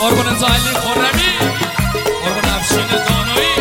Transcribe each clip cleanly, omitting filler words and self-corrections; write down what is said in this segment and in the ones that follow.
قربان زاهلی خرمی، قربان افشین دانایی.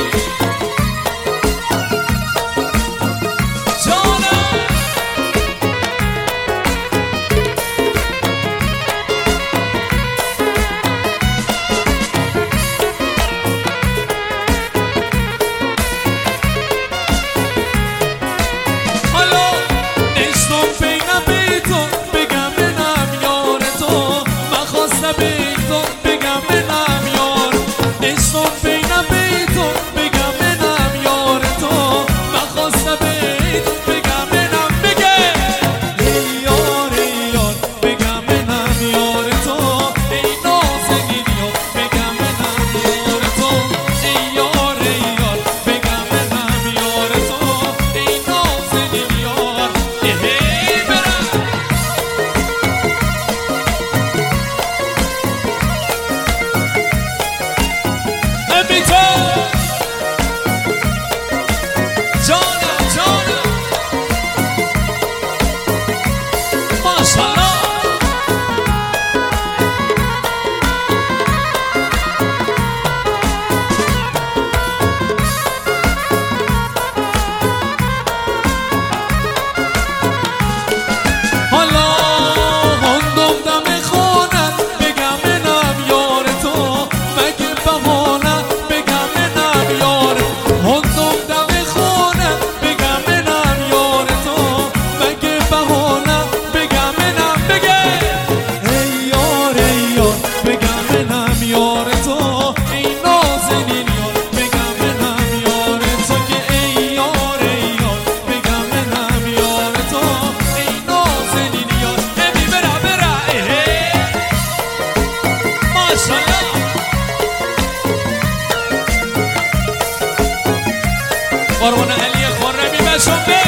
قربان علی خرمی بشنبه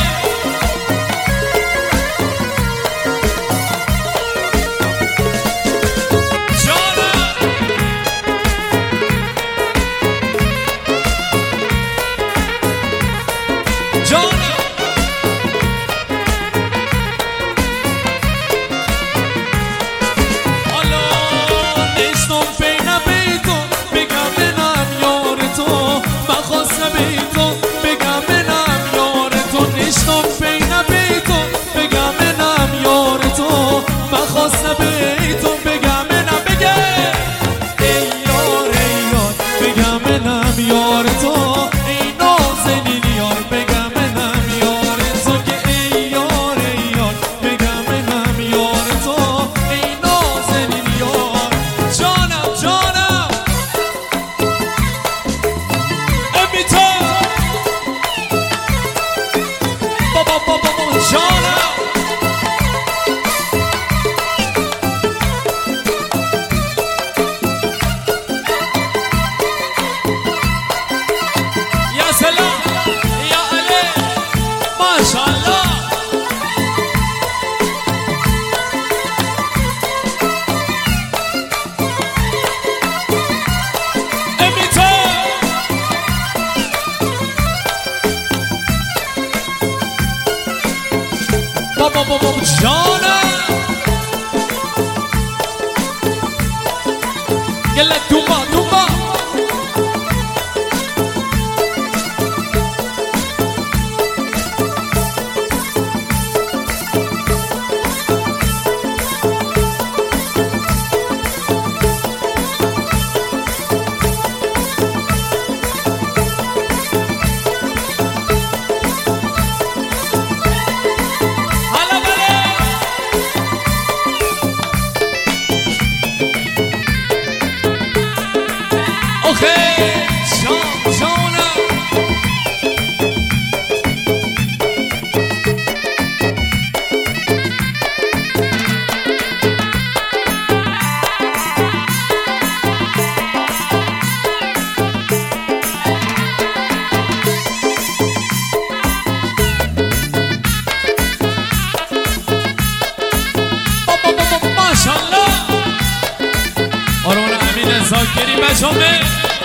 زاکری بشامه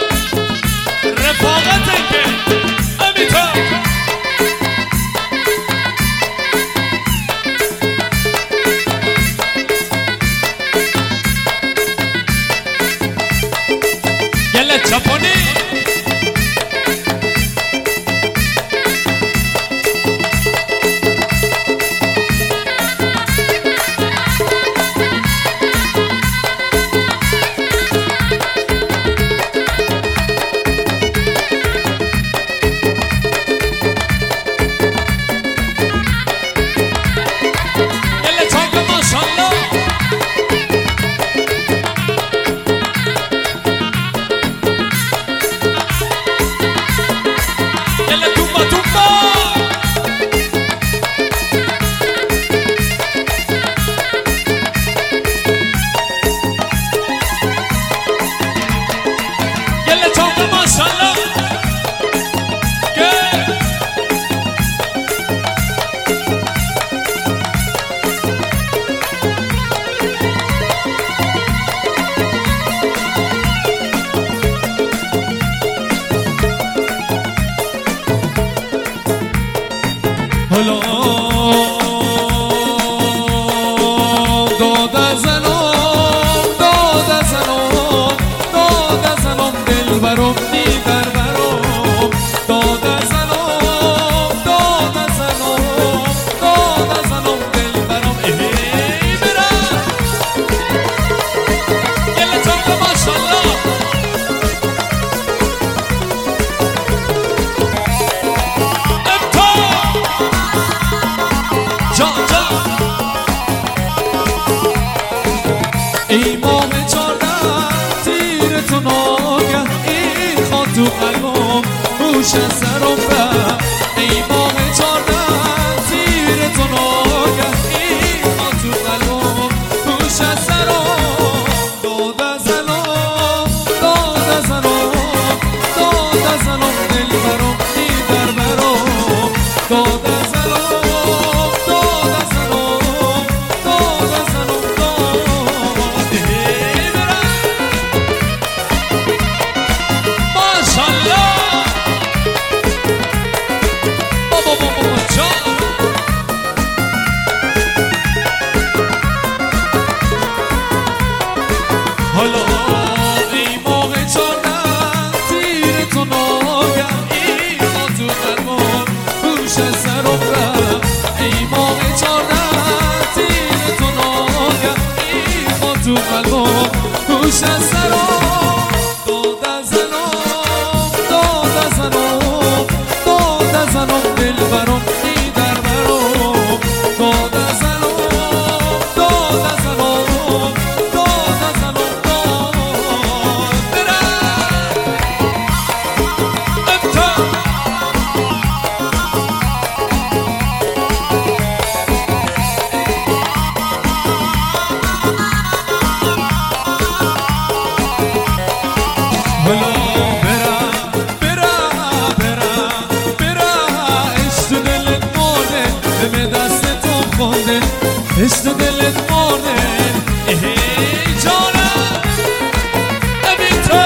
رفاقته که امیتا ماه 14 تیر تو ناگه این خواد تو قلبم روش از سرم رفت ای ماه 14 تیر تو ناگه این خواد تو قلبم روش از سرم داد از الان داد از الان داد از الان دل برام ای در برام داد از الان داد از الان داد از الان داد ای برم ماشالله بابا بابا جان حالا ای ماه 14 تیر تو ناگه این خواد تو قلبم روش از سرم رفت ای ماه 14 تیر تو ناگه این خواد تو قلبم روش از سرم داد از الان داد از الان داد از الان دل برام ای در برام داد از الان داد از الان داد از الان داد برم امتا حالا برم عشق دلت مرده به دست تو خونده عشق دلت مرده ای جانم امین تو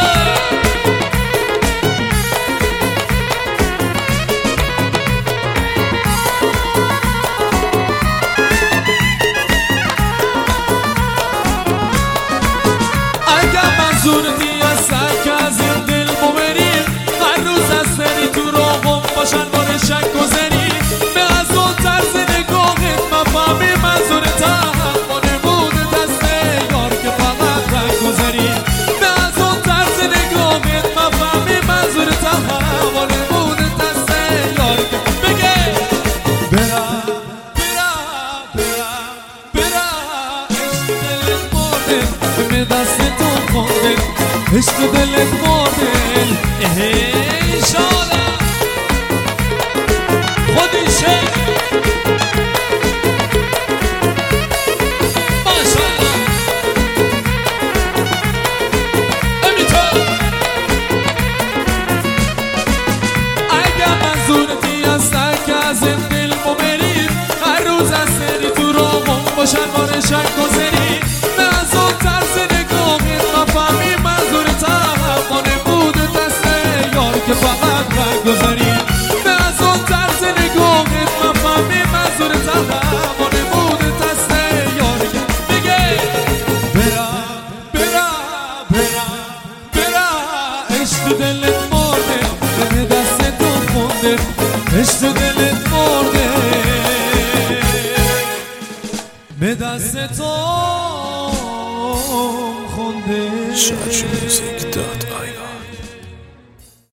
اگر منظورتی از سر که از این دل ببریم هر روز از سری تو راهم باشن بار شک و زنی به از اون طرز نگاهت مفهمی منظور تحمل بود دست یار که فقط رنگ گذاری به از اون طرز نگاهت مفهمی منظور تحمل بود دست یار که بگه برم عشق دلت مرده به دست تو خونده عشق دلت مرده ای شادم خودیشه ماشالله امی تو اگر منظورتی از سر که از این دل ببریم هر روز از سری تو راهم باشن بار شک و زنی به از اون طرز نگاهت مفهمی منظور تحمل بود دست یار که فقط رنگ گذاری به از اون طرز نگاهت مفهمی منظور تحمل بود دست یار که بگه برم عشق دلت مرده به دست تو خونده عشق دلت مرده به دست تو خونده